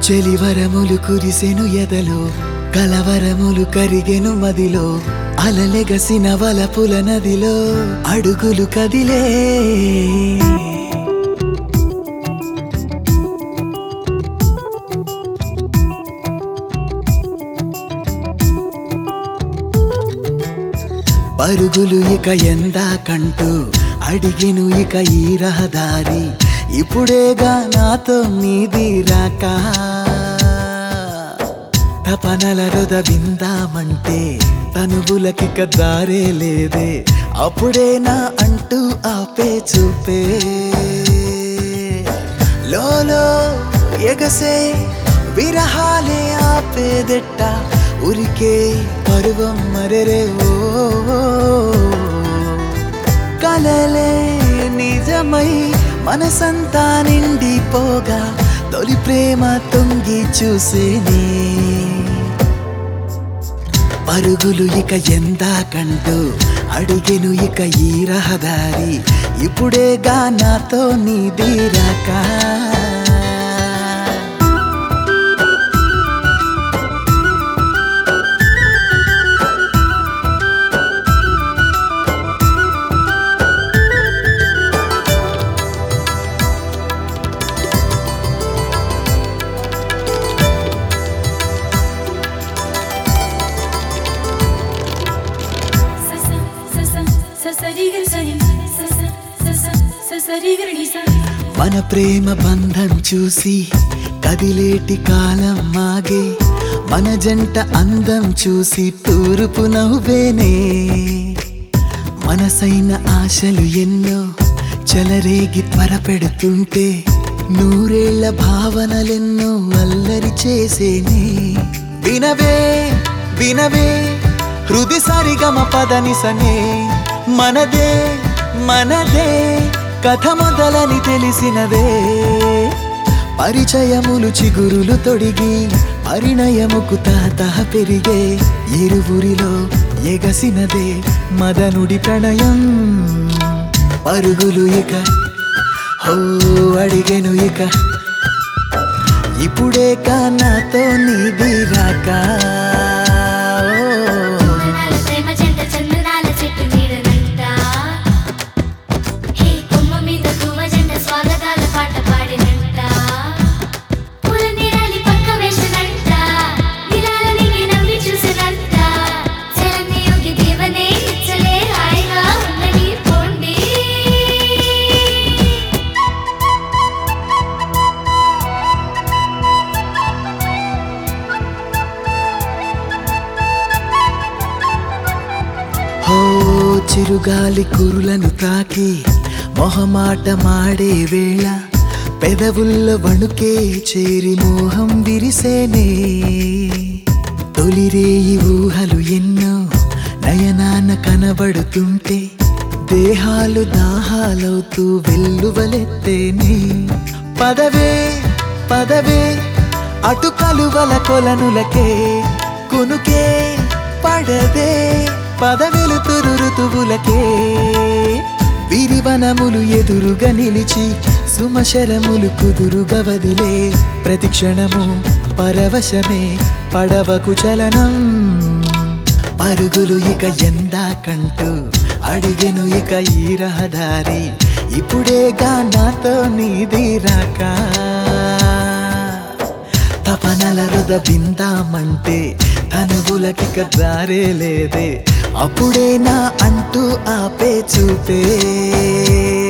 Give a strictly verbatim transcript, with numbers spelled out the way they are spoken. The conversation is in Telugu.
చెలివరములు కురిసెను ఎదలో కలవరములు కరిగెను మదిలో అలలెగసిన వలపుల నదిలో అడుగులు కదిలే పరుగులు ఇక ఎందాకంటూ అడిగెను ఇక ఈ రహదారి ఇప్పుడేగా నాతో నీది రాక తపనల రొద విందామంటే తనువులకిక దారే లేదే అప్పుడేనా అంటూ ఆపే చూపే లోలో ఎగసే విరహాలే ఆపేదెట్ట ఉరికే పరువం మరెరే ఓ కలలే నిజమై మనసంతా నిండిపోగా తొలి ప్రేమ తొంగి చూసేనే పరుగులు ఇక ఎందాకంటూ అడిగెను ఇక ఈ రహదారి ఇప్పుడేగా నాతో నీది రాక మన ప్రేమ బంధం చూసి కదిలేటి కాలం మాగే మన జంట అందం చూసి తూర్పు నవ్వేనే మనసైన ఆశలు ఎన్నో చెలరేగి త్వరపెడుతుంటే నూరేళ్ల భావనలెన్నో అల్లరి చేసేనే వినవే వినవే హృది సరిగమ పదనిసనే మనదే మనదే కథ మొదలని తెలిసినదే పరిచయములు చిగురులు తొడిగి పరిణయముకు తాతహ పెరిగే ఇరువురిలో ఎగసినదే మదనుడి ప్రణయం పరుగులు ఇక హో అడిగెను ఇక ఇప్పుడే కా నాతో నీది రాక చిరుగాలి కురులను తాకి మొహమాట మాడే వేళ పెదవుల్ల వణుకే చేరి మోహం విరిసేనే తొలిరేయి ఊహలు ఎన్నో నయనాన కనబడుతుంటే దేహాలు దాహాలవుతూ వెల్లువలెత్తేనే పదవే పదవే అటు కలువల కొలనులకే కునుకే పడదే పదవెలుతురు ఋతువులకే విరివనములు ఎదురుగా నిలిచి సుమశరములు కుదురుగా వదిలే ప్రతిక్షణము పరవశమే పడవకు చలనం పరుగులు ఇక ఎందాకంటూ అడిగెను ఇక ఈ రహదారి ఇప్పుడేగా నాతో నీది రాక తపనల రుద బిందామంటే తనువులకిక దారే లేదే అప్పుడేనా అంటూ ఆపే చూపే